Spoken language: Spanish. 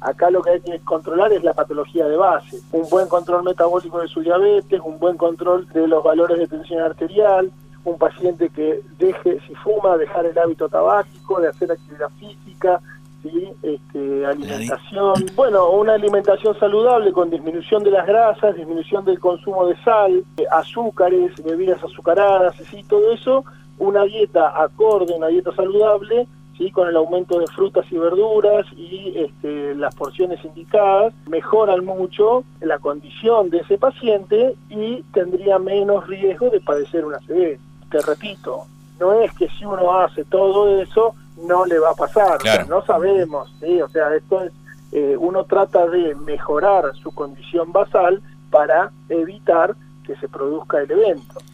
Acá lo que hay que controlar es la patología de base, un buen control metabólico de su diabetes, un buen control de los valores de tensión arterial, un paciente que deje, si fuma, dejar el hábito tabáquico, de hacer actividad física, ¿sí? Alimentación, bueno, una alimentación saludable con disminución de las grasas, disminución del consumo de sal, azúcares, bebidas azucaradas, ¿sí? Todo eso, una dieta acorde, una dieta saludable, ¿sí? Con el aumento de frutas y verduras y las porciones indicadas, mejoran mucho la condición de ese paciente y tendría menos riesgo de padecer una ACV. Te repito, no es que si uno hace todo eso no le va a pasar, claro. O sea, no sabemos, ¿sí? O sea, esto es, uno trata de mejorar su condición basal para evitar que se produzca el evento.